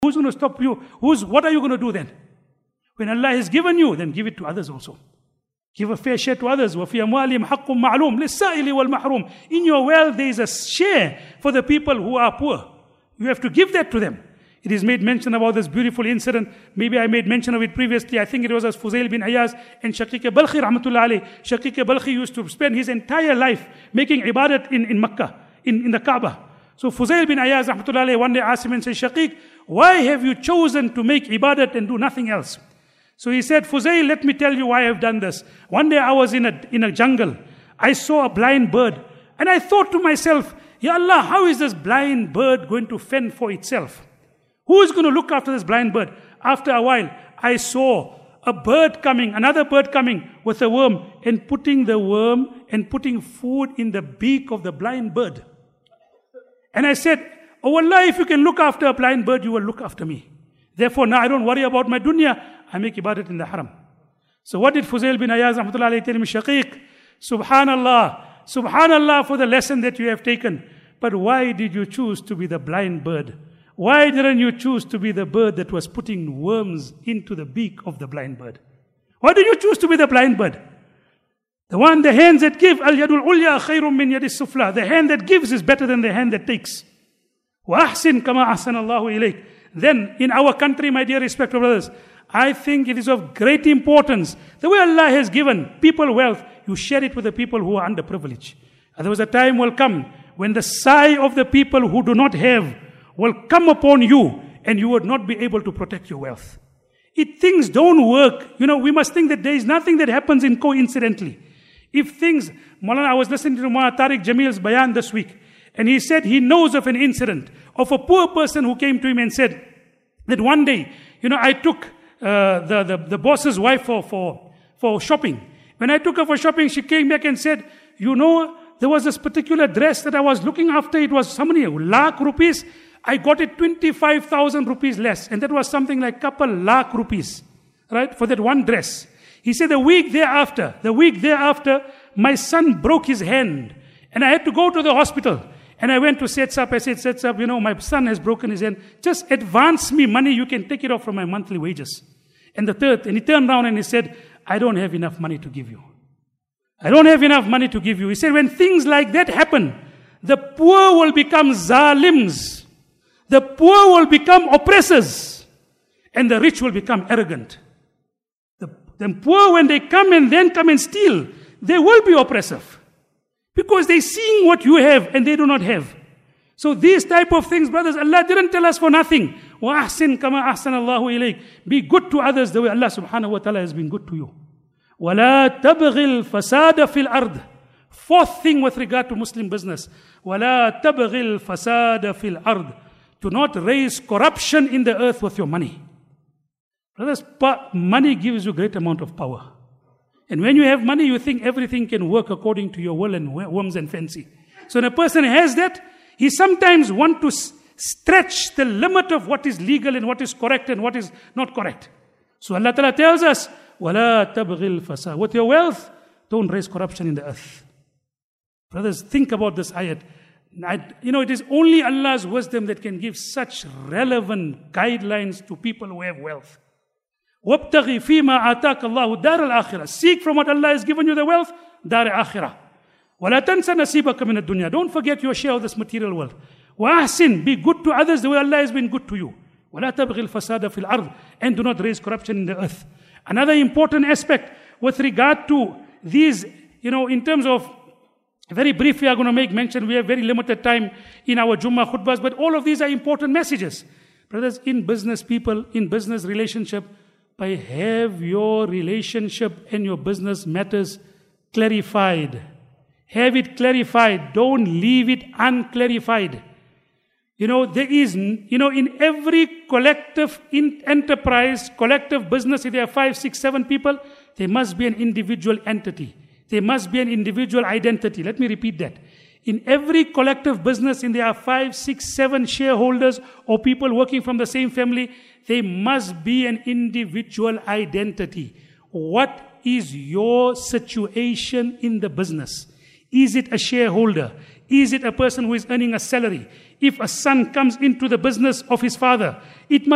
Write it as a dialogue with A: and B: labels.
A: Who's going to stop you? What are you going to do then? When Allah has given you, then give it to others also. Give a fair share to others. وَفِي أَمْوَالِهِمْ حَقٌّ مَعْلُومٌ لِلسَّائِلِ وَالْمَحْرُومِ. In your wealth, there is a share for the people who are poor. You have to give that to them. It is made mention about this beautiful incident. Maybe I made mention of it previously. I think it was as Fuzail bin Ayaz and Shaqiq Balkhi rahmatullah alayh. Shaqiq Balkhi used to spend his entire life making ibadat in Makkah, in the Kaaba. So Fuzail bin Ayaz rahmatullah alayh one day asked him and said, Shaqiq, why have you chosen to make ibadat and do nothing else? So he said, Fuzail, let me tell you why I've done this. One day I was in a jungle. I saw a blind bird. And I thought to myself, Ya Allah, how is this blind bird going to fend for itself? Who is going to look after this blind bird? After a while, I saw a bird coming, another bird coming with a worm and putting the worm and putting food in the beak of the blind bird. And I said, oh Allah, if you can look after a blind bird, you will look after me. Therefore, now I don't worry about my dunya. I make ibadat in the haram. So what did Fuzail bin Ayaz rahmatullah alayhi tell him? Shaqiq, subhanallah for the lesson that you have taken. But why did you choose to be the blind bird? Why didn't you choose to be the bird that was putting worms into the beak of the blind bird? Why did you choose to be the blind bird? The hands that give, al-yadul ulya khayrun min yadis sufla. The hand that gives is better than the hand that takes. Wa ahsin kama ahsanallahu ilayk. Then in our country, my dear respected brothers, I think it is of great importance. The way Allah has given people wealth, you share it with the people who are underprivileged. And there was a time will come when the sigh of the people who do not have will come upon you and you would not be able to protect your wealth. Things don't work. We must think that there is nothing that happens coincidentally. Maulana, I was listening to Maulana Tariq Jamil's bayan this week, and he said he knows of an incident of a poor person who came to him and said that one day, I took the boss's wife for shopping. When I took her for shopping, she came back and said, there was this particular dress that I was looking after. It was so many lakh rupees. I got it 25,000 rupees less. And that was something like couple lakh rupees, right? For that one dress. He said the week thereafter, my son broke his hand. And I had to go to the hospital. And I went to Setsap. I said, Setsap, my son has broken his hand. Just advance me money. You can take it off from my monthly wages. And he turned around and he said, I don't have enough money to give you. I don't have enough money to give you. He said, when things like that happen, the poor will become zalims. The poor will become oppressors. And the rich will become arrogant. The poor, when they come and steal, they will be oppressive. Because they're seeing what you have and they do not have. So these type of things, brothers, Allah didn't tell us for nothing. وَأَحْسِنْ كَمَا أَحْسَنَ اللَّهُ إِلَيْكَ. Be good to others the way Allah subhanahu wa ta'ala has been good to you. وَلَا تَبْغِي الْفَسَادَ فِي الْأَرْضِ. Fourth thing with regard to Muslim business. وَلَا تَبْغِي الْفَسَادَ فِي الْأَرْضِ. Do not raise corruption in the earth with your money. Brothers, money gives you great amount of power. And when you have money, you think everything can work according to your will and whims and fancy. So when a person has that, he sometimes wants to stretch the limit of what is legal and what is correct and what is not correct. So Allah Ta'ala tells us, وَلَا تَبْغِي الْفَسَادَ. With your wealth, don't raise corruption in the earth. Brothers, think about this ayat. It is only Allah's wisdom that can give such relevant guidelines to people who have wealth. وَابْتَغِي فِي مَا آتَاكَ اللَّهُ دَارَ الْآخِرَةِ. Seek from what Allah has given you the wealth, دار آخرة. وَلَا تَنْسَ نَصِيبَكَ مِنَ الدُّنْيا. Don't forget your share of this material world. وَأَحْسِنْ. Be good to others the way Allah has been good to you. وَلَا تَبْغِي الْفَسَادَ فِي الْأَرْضِ. And do not raise corruption in the earth. Another important aspect with regard to these, in terms of, very briefly I'm going to make mention, we have very limited time in our Jummah khutbahs, but all of these are important messages. Brothers, in business people, in business relationship, have your relationship and your business matters clarified. Have it clarified. Don't leave it unclarified. There is, in every collective enterprise, collective business, if there are 5, 6, 7 people, there must be an individual entity. There must be an individual identity. Let me repeat that. In every collective business, there are 5, 6, 7 shareholders or people working from the same family, there must be an individual identity. What is your situation in the business? Is it a shareholder? Is it a person who is earning a salary? If a son comes into the business of his father, it must